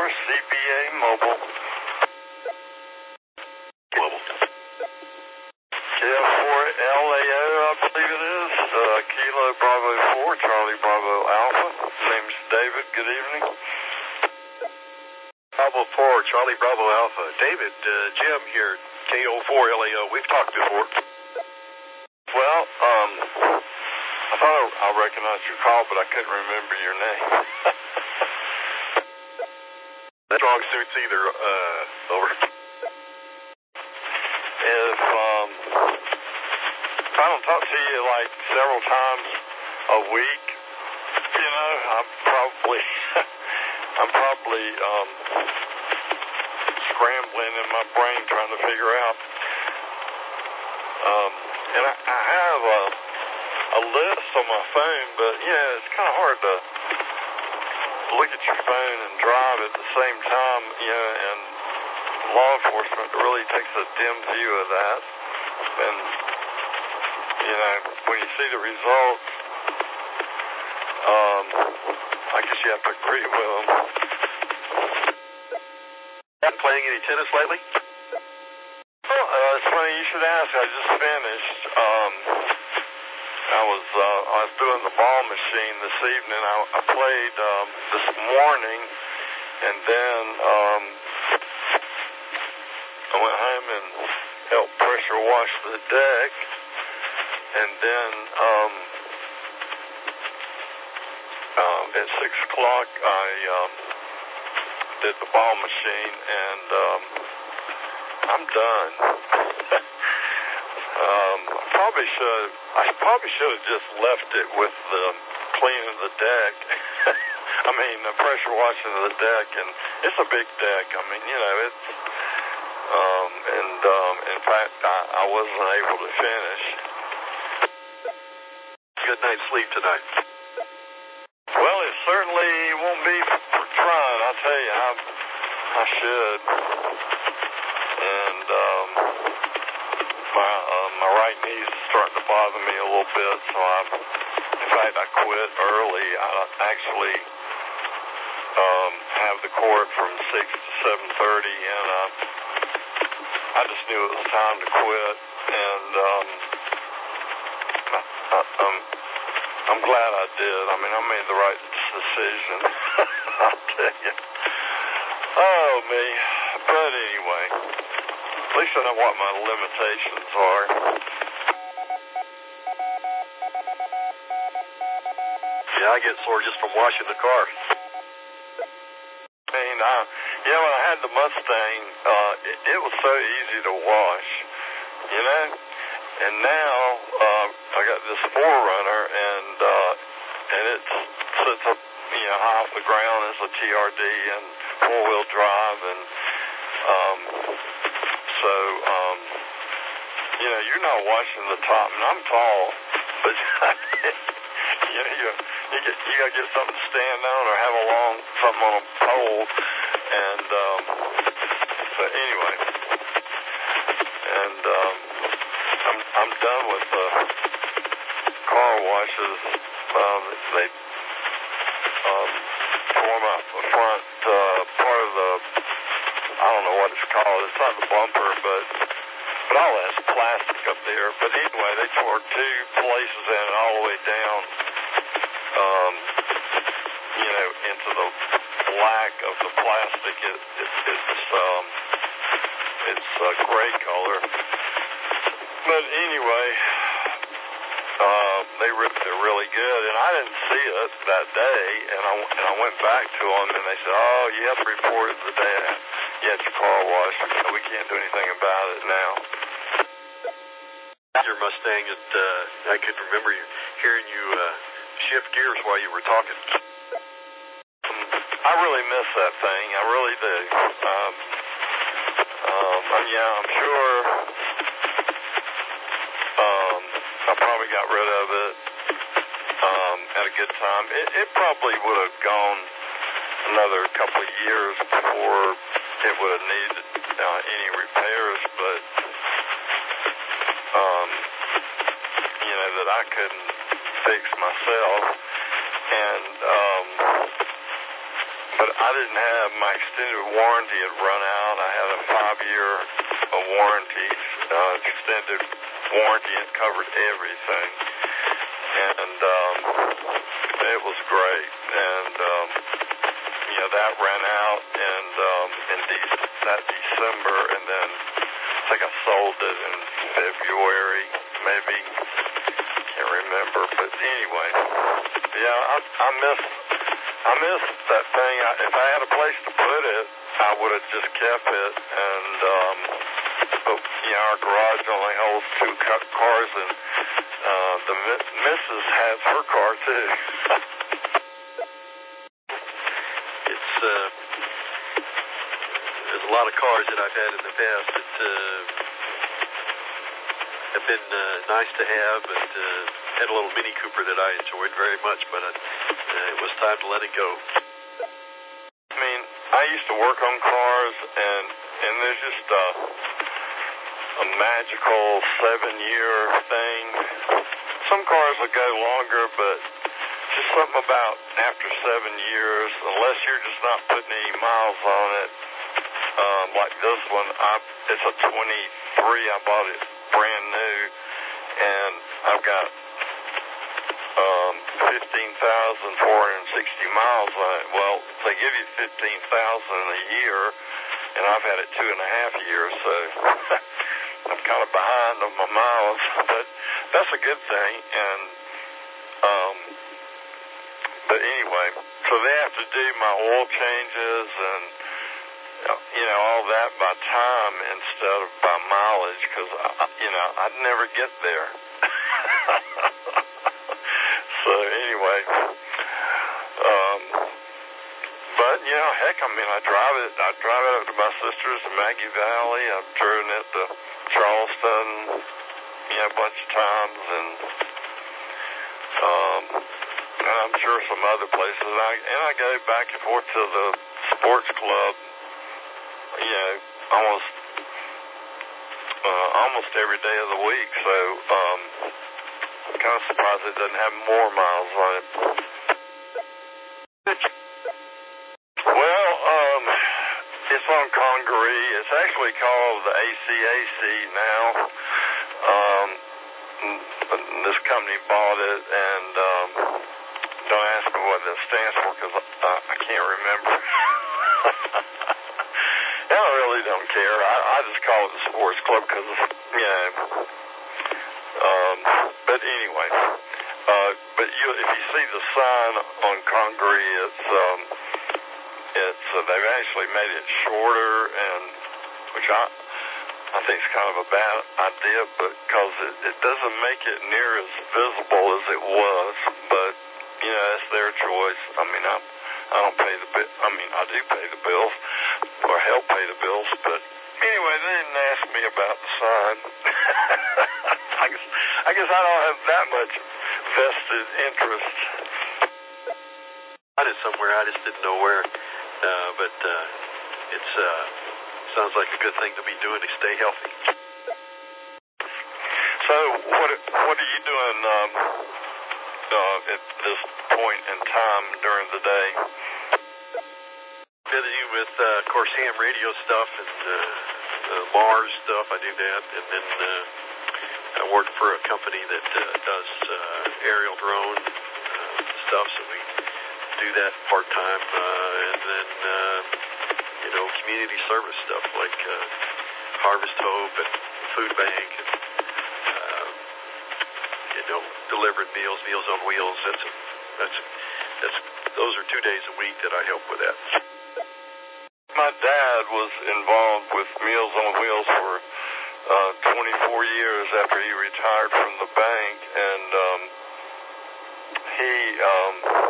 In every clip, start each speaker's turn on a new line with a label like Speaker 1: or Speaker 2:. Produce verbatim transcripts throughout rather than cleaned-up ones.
Speaker 1: C B A Mobile.
Speaker 2: Mobile.
Speaker 1: K F four L A O, I believe it is. Uh, Kilo Bravo four, Charlie Bravo Alpha. Name's David. Good evening.
Speaker 2: Bravo four, Charlie Bravo Alpha. David, uh, Jim here, K O four L A O. We've talked before.
Speaker 1: Well, um, I thought I, I recognized your call, but I couldn't remember your name.
Speaker 2: Strong suits either, uh, over.
Speaker 1: If, um, if I don't talk to you like several times a week, you know, I'm probably, I'm probably, um, scrambling in my brain trying to figure out, um, and I, I have a, a list on my phone, but, yeah, it's kind of hard to look at your phone and drive at the same time, you know, and law enforcement really takes a dim view of that. And, you know, when you see the results, um, I guess you have to agree with them.
Speaker 2: Been playing any tennis lately?
Speaker 1: Well, uh, it's funny you should ask. I just finished. Um, I was uh, I was doing the ball machine this evening. I, I played um, this morning, and then um, I went home and helped pressure wash the deck, and then um, um, at six o'clock I um, did the ball machine, and um, I'm done. um, I probably should. I probably should have just left it with the cleaning the deck. I mean, the pressure washing of the deck, and it's a big deck. I mean, you know, it's. Um, and um, in fact, I, I wasn't able to finish.
Speaker 2: Good night's sleep tonight.
Speaker 1: Well, it certainly won't be for trying. I'll tell you, I, I should. And um, my uh, my right knee is starting to bother me a little bit, so I, in fact, I quit early. I actually um, have the court from six to seven thirty, and uh, I just knew it was time to quit. And um, I, I, um, I'm glad I did. I mean, I made the right decision. I'll tell you. Oh, me. But anyway, at least I know what my limitations are.
Speaker 2: Yeah, I get sore just from washing the car.
Speaker 1: I mean, I, you know, when I had the Mustang, uh, it, it was so easy to wash, you know? And now, uh, I got this four runner, and, uh, and it sits up, you know, high off the ground as a T R D and four-wheel drive, and, um, so, um, you know, you're not washing the top, and I'm tall, but, you know, you, you, get, you gotta get something to stand on or have a long, something on a pole, and, um, but anyway, and, um, I'm, I'm done with the car washes. Um, they, um, form up the front, uh, part of the, I don't know what it's called, it's not the bumper, but, but all that's plastic up there. But anyway, they tore two places in it all the way down, um, you know, into the black of the plastic. It, it, it's, um, it's a gray color. But anyway, uh, they ripped it really good, and I didn't see it that day, and I, and I went back to them, and they said, oh, you have to report it the day you had your car washed, so we can't do anything about it now.
Speaker 2: Your Mustang, and uh, I could remember you, hearing you uh, shift gears while you were talking.
Speaker 1: Um, I really miss that thing, I really do. Um, um, yeah, I'm sure... Um, I probably got rid of it um, at a good time. It, it probably would have gone another couple of years before it would have needed uh, any repairs, but um, you know, that I couldn't fix myself. And um, but I I didn't have my extended warranty had run out. I had a five-year uh, warranty, uh, extended warranty. It covered everything, and um, it was great. And um, you know that ran out, and um, in de- that December, and then I think I sold it in February, maybe. Can't remember, but anyway, yeah, I, I miss, I miss that thing. I, if I had a place to put it, I would have just kept it. And um, but you know, our garage only holds two ca- cars, and uh, the mi- missus has her car too.
Speaker 2: It's uh, there's a lot of cars that I've had in the past that uh, have been uh, nice to have, and uh, had a little Mini Cooper that I enjoyed very much, but uh, uh, it was time to let it go.
Speaker 1: I mean, I used to work on cars, and and there's just a, a magical seven-year thing. Some cars will go longer, but just something about after seven years, unless you're just not putting any miles on it, um, like this one, I, it's a twenty-three. I bought it brand new, and I've got um, fifteen thousand four hundred sixty miles on it. Well, they give you fifteen thousand a year, and I've had it two and a half years, so I'm kind of behind on my miles, but that's a good thing. And um, but anyway, so they have to do my oil changes and you know all that by time instead of by mileage, because you know I'd never get there. So anyway, um, but you know, heck, I mean, I drive it. I drive it up to my sister's in Maggie Valley. I've driven it to Charleston, you know, a bunch of times, and um, and I'm sure some other places. And I and I go back and forth to the sports club, you know, almost uh, almost every day of the week. So um, I'm kind of surprised it doesn't have more miles on it. Well, um, it's on Congaree. It's actually called the A C A C now. Um, this company bought it, and um, don't ask me what that stands for, because I, I can't remember. And I really don't care. I, I just call it the sports club because, you know. Um, but anyway, uh, but you, if you see the sign on Congaree, it's um, it's uh, they've actually made it shorter, and which I I think is kind of a bad idea, but because it, it doesn't make it near as visible as it was. But you know, it's their choice. I mean, I I don't pay the bill. I mean, I do pay the bills or help pay the bills, but anyway, they didn't ask me about the sign. I guess I guess I don't have that much vested interest.
Speaker 2: I did somewhere. I just didn't know where, uh, but uh, it's uh, sounds like a good thing to be doing to stay healthy.
Speaker 1: So, what what are you doing um, uh, at this point in time during the day?
Speaker 2: Busy with, uh, of course, ham radio stuff and uh, uh, Mars stuff. I do that, and then uh, I work for a company that uh, does uh, aerial drone uh, stuff, so we do that part time, uh, and then uh, you know, community service stuff like uh, Harvest Hope and Food Bank, and uh, you know, delivering meals, Meals on Wheels. That's a, that's a, that's those are two days a week that I help with that.
Speaker 1: My dad was involved with Meals on Wheels for uh, twenty-four years after he retired from the bank, and um, he um,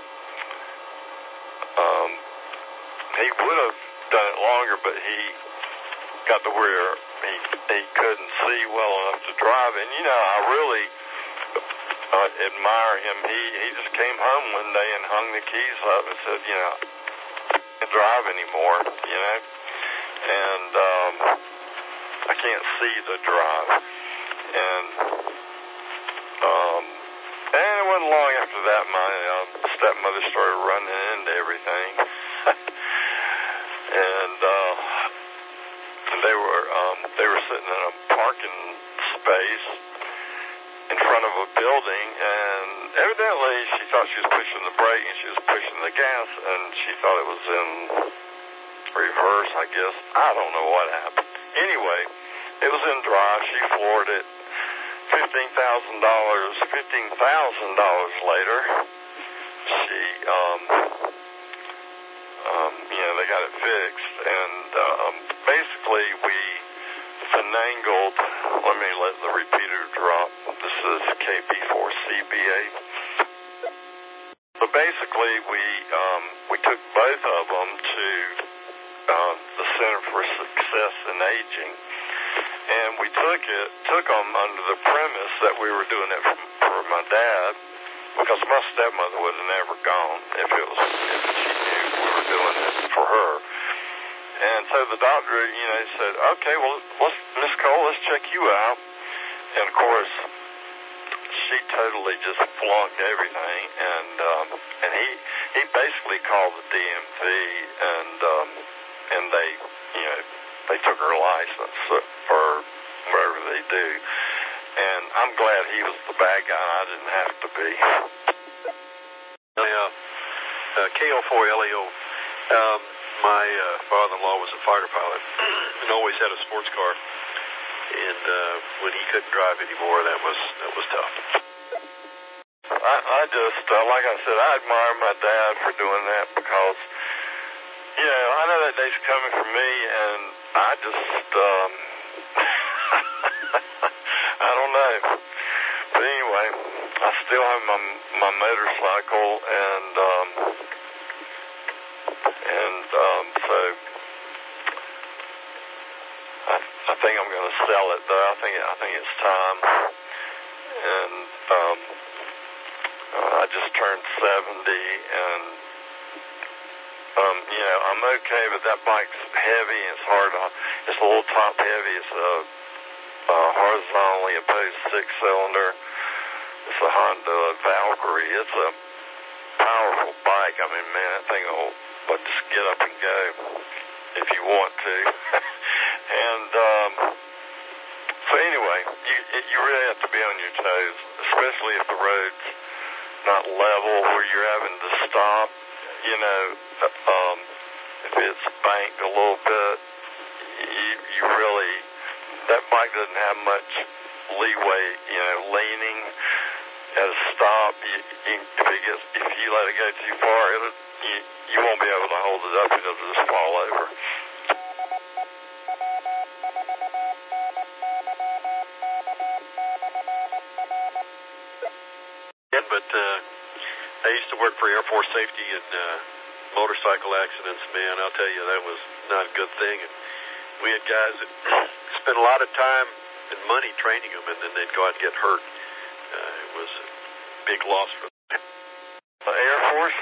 Speaker 1: um, he would have done it longer, but he got to where he he couldn't see well enough to drive. And you know, I really uh, admire him. He he just came home one day and hung the keys up and said, you know, drive anymore, you know, and um, I can't see the drive, and um, and it wasn't long after that my um, stepmother started running into everything, parking space in front of a building, and evidently she thought she was pushing the brake and she was pushing the gas, and she thought it was in reverse, I guess. I don't know what happened. Anyway, it was in drive. She floored it. Fifteen thousand dollars. Fifteen thousand dollars later, she, um, um, you know, they got it fixed, and um, basically we finangled. Let me let the repeater drop. This is K B four C B A. So basically, we um, we took both of them to uh, the Center for Success in Aging, and we took it took them under the premise that we were doing it for, for my dad, because my stepmother would have never gone if it was if she knew we were doing it for her. And so the doctor, you know, said, "Okay, well, let's Miss Cole, let's check you out." And of course, she totally just flunked everything, and um, and he he basically called the D M V, and um, and they you know they took her license or whatever they do, and I'm glad he was the bad guy. I didn't have to be.
Speaker 2: Yeah, uh, K O four L A O. Um, my uh, father-in-law was a fighter pilot and always had a sports car. And uh, when he couldn't drive anymore, that was that was tough.
Speaker 1: I, I just, uh, like I said, I admire my dad for doing that, because, you know, I know that day's coming for me, and I just, um, I don't know. But anyway, I still have my my motorcycle, and um, and um, so. I think I'm going to sell it, though. I think I think it's time. And um, uh, I just turned seventy, and um, you know, I'm okay, but that bike's heavy. It's hard. On, it's a little top heavy. It's a, a horizontally opposed six-cylinder. It's a Honda Valkyrie. It's a powerful bike. I mean, man, that thing will, will just get up and go if you want to. And um, so anyway, you you really have to be on your toes, especially if the road's not level where you're having to stop. You know, um, if it's banked a little bit, you you really that bike doesn't have much leeway. You know, leaning at a stop. You, you, if it gets if you let it go too far, it'll you you won't be able to hold it up. It'll just fall over.
Speaker 2: But uh, I used to work for Air Force Safety, and uh, motorcycle accidents, man, I'll tell you, that was not a good thing. And we had guys that spent a lot of time and money training them, and then they'd go out and get hurt. Uh, it was a big loss for them.
Speaker 1: The Air Force?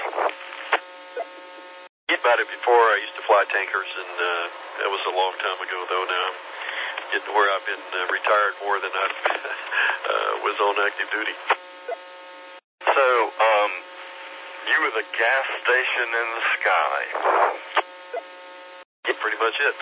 Speaker 2: About it before, I used to fly tankers, and uh, that was a long time ago, though. Now I'm getting to where I've been uh, retired more than I uh, was on active duty.
Speaker 1: So, um, you were the gas station in the sky.
Speaker 2: Yeah, pretty much it.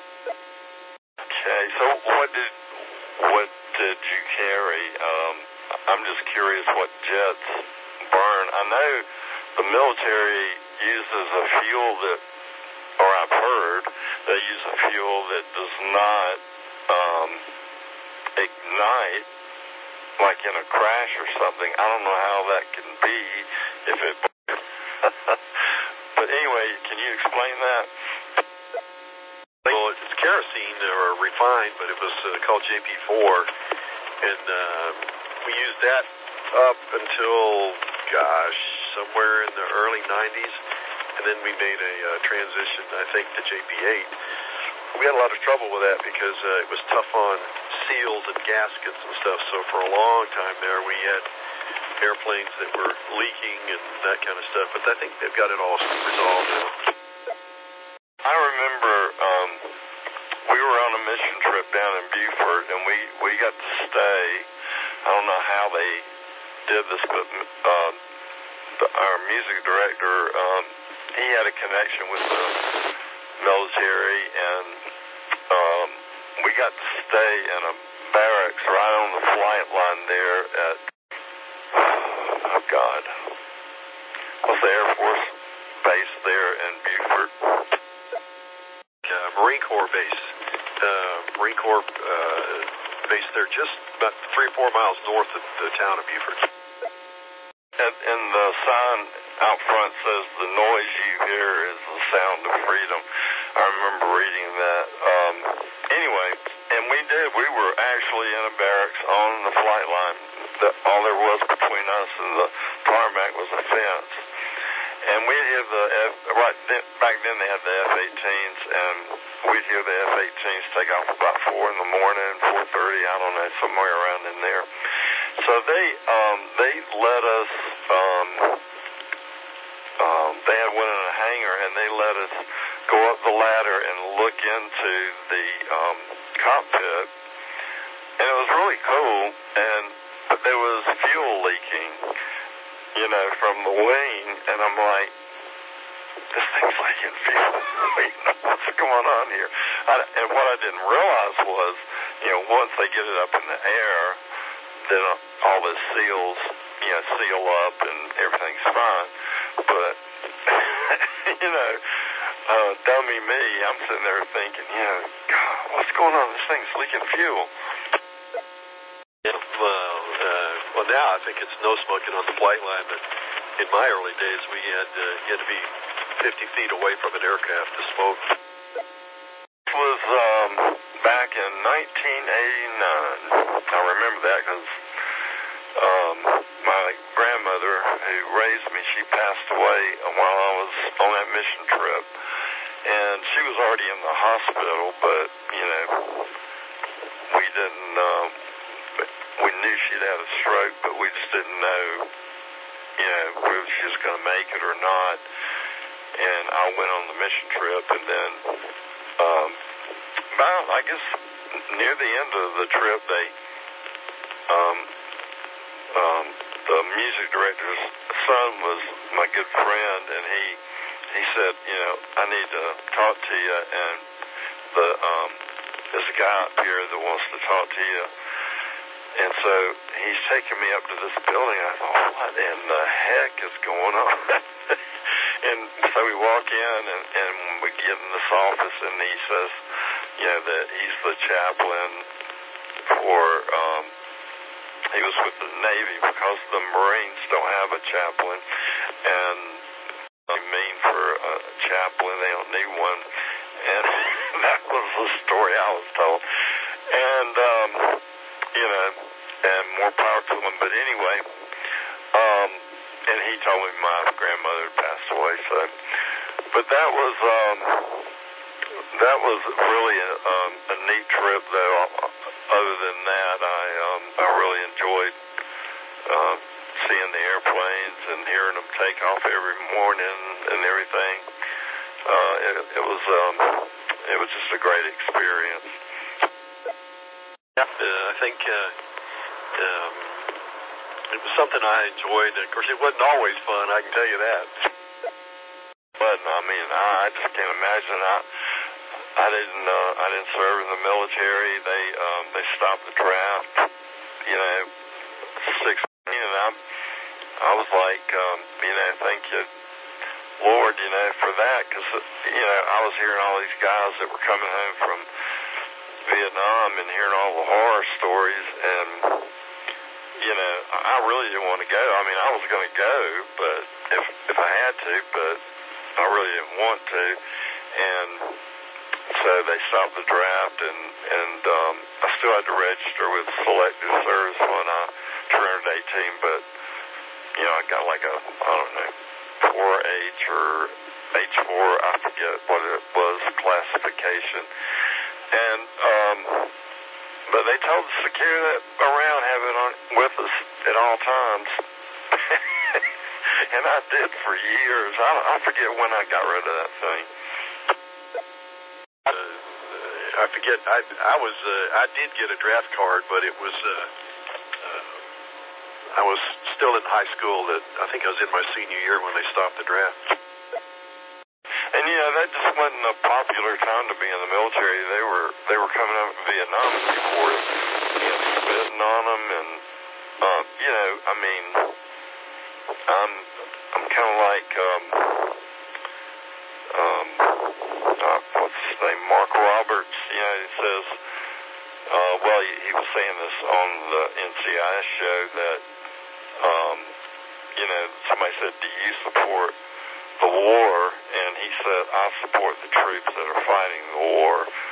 Speaker 1: Okay, so what did what did you carry? Um, I'm just curious what jets burn. I know the military uses a fuel that, or I've heard, they use a fuel that does not um, ignite, like in a crash or something. I don't know how that can be if it... But anyway, can you explain that?
Speaker 2: Well, it's kerosene or refined, but it was uh, called J P four, and uh, we used that up until, gosh, somewhere in the early nineties, and then we made a uh, transition, I think, to J P eight. We had a lot of trouble with that because uh, it was tough on seals and gaskets and stuff, so for a long time there we had airplanes that were leaking and that kind of stuff, but I think they've got it all resolved now.
Speaker 1: I remember um, we were on a mission trip down in Beaufort, and we, we got to stay. I don't know how they did this, but uh, the, our music director, um, he had a connection with the military, and um, we got to stay in a barracks right on the flight line there at, oh God, what's the Air Force base there in Beaufort?
Speaker 2: Uh, Marine Corps base. Uh, Marine Corps uh, base there just about three or four miles north of the town of Beaufort.
Speaker 1: And, and the sign out front says, "The noise you hear is the sound of freedom." I remember reading that. Um, anyway, and we did. We were actually in a barracks on the flight line. The, all there was between us and the tarmac was a fence. And we'd hear the F, right then, back then they had the F eighteens, and we'd hear the F eighteens take off about four in the morning, four thirty, I don't know, somewhere around in there. So they um, they let us. Um, um, they had one in a hangar, and they let us go up the ladder and look into the um, cockpit, and it was really cool. And but there was fuel leaking, you know, from the wing, and I'm like, this thing's leaking fuel. What's going on here? I, and what I didn't realize was, you know, once they get it up in the air, then all the seals, you know, seal up and everything's fine. But, you know, uh, dummy me, I'm sitting there thinking, you know, God, what's going on? This thing's leaking fuel.
Speaker 2: Yeah, well, uh, well, now I think it's no smoking on the flight line, but in my early days, we had, uh, you had to be fifty feet away from an aircraft to smoke.
Speaker 1: This was um, back in nineteen eighty-nine. I remember that because um, my grandmother, who raised me, she passed away while I was on that mission trip. And she was already in the hospital, but, you know, we didn't, um, we knew she'd had a stroke, but we just didn't know, you know, whether she was going to make it or not. And I went on the mission trip, and then um, about, I guess, near the end of the trip, they, um, um, the music director's son was my good friend, and he he said, you know, I need to talk to you, and the um, there's a guy up here that wants to talk to you. And so he's taking me up to this building. I thought, what in the heck is going on? And so we walk in, and, and we get in this office, and he says, you know, that he's the chaplain for, um, he was with the Navy because the Marines don't have a chaplain. And I mean, for a chaplain, they don't need one. And that was the story I was told. And, um, you know, and more power to him. But anyway, um, and he told me my grandmother had passed away. So, but that was um, that was really a, um, a neat trip, though. Other than that, I um, I really enjoyed uh, seeing the airplanes and hearing them take off every morning and everything. Uh, it, it was um, it was just a great experience.
Speaker 2: Uh, I think uh, um, it was something I enjoyed. Of course, it wasn't always fun, I can tell you that.
Speaker 1: But I mean, I just can't imagine. I I didn't uh, I didn't serve in the military. They um, they stopped the draft. You know, sixteen, and I I was like, um, you know, thank you, Lord, you know, for that, because you know I was hearing all these guys that were coming home from Vietnam and hearing all the horror stories, and you know, I really didn't want to go. I mean, I was going to go, but if if I had to, but I really didn't want to, and so they stopped the draft, and and um, I still had to register with Selective Service when I turned eighteen, but you know, I got like a I don't know four H or H four, I forget what it was, classification. And, um, but they told the security around have it on with us at all times. And I did for years. I, I forget when I got rid of that thing.
Speaker 2: Uh, I forget, I, I was, uh, I did get a draft card, but it was, uh, uh, I was still in high school. That I think I was in my senior year when they stopped the draft.
Speaker 1: And you know, that just wasn't a popular time to be in the military. They were they were coming out of Vietnam before, you know, spitting on them, and um, you know, I mean, I'm I'm kind of like um, um, uh, what's his name, Mark Roberts. You know, he says, uh, well, he, he was saying this on the N C I S show that, um, you know, somebody said, do you support the war? And he said, I support the troops that are fighting the war.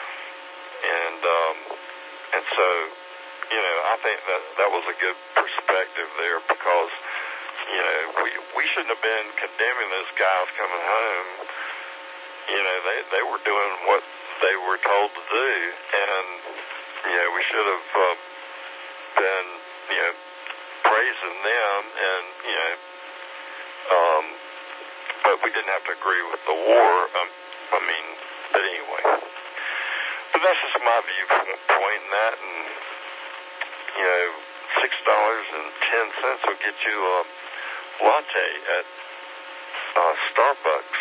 Speaker 1: And um, and so, you know, I think that that was a good perspective there, because, you know, we we shouldn't have been condemning those guys coming home. You know, they they were doing what they were told to do, and you know, we should have uh, been, you know, praising them, and you know, um, but we didn't have to agree with the war. Um, I mean, but anyway, but that's just my viewpoint in that, and you know, six dollars and ten cents will get you a latte at uh, Starbucks.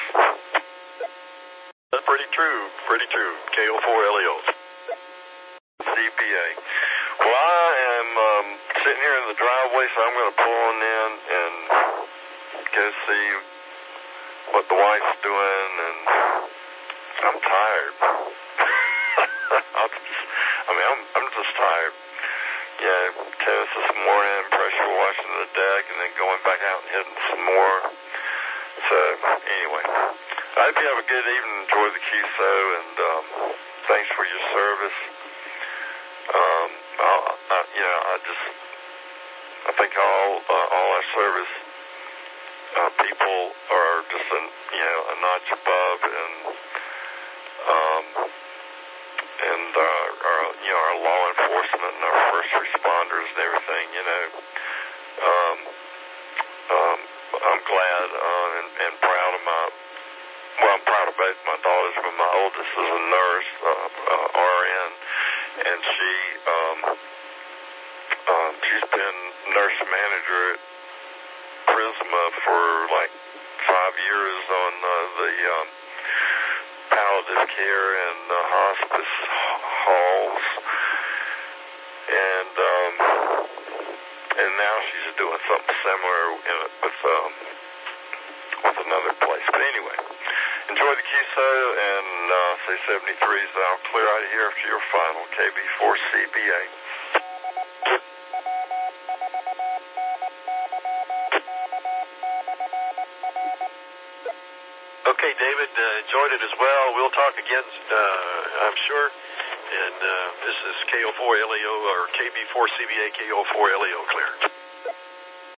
Speaker 2: That's pretty true, pretty true. K O four L E O.
Speaker 1: C B A. Well, I am um, sitting here in the driveway, so I'm going to pull on in and go see what the wife's doing, and I'm tired. I'll just, I mean, I'm, I'm just tired. Yeah, tennis this morning, pressure washing the deck, and then going back out and hitting some more. So, anyway, I hope you have a good evening. Enjoy the Q S O, and um, thanks for your service. Um, I'll, I, you know, I just, I think all, uh, all our service uh, people are just, a, you know, a notch above, and, um, and uh, our, you know, our law enforcement and our first responders and everything, you know. Um, um, I'm glad uh, and, and proud of my, well, I'm proud of both my daughters, but my oldest is a nurse, uh, uh, R N, and she, um, um, she's been nurse manager at Prisma for like five years on uh, the um, palliative care and uh, hospice halls, and um, and now she's doing something similar in it with um, with another place. But anyway, enjoy the Q S O, and uh, say seventy-threes, and I'll clear out of here after your final K B four C B A.
Speaker 2: Okay, David, uh, enjoyed it as well. We'll talk again, uh, I'm sure. And uh, this is K O four L E O, or K B four C B A, K O four L E O clear.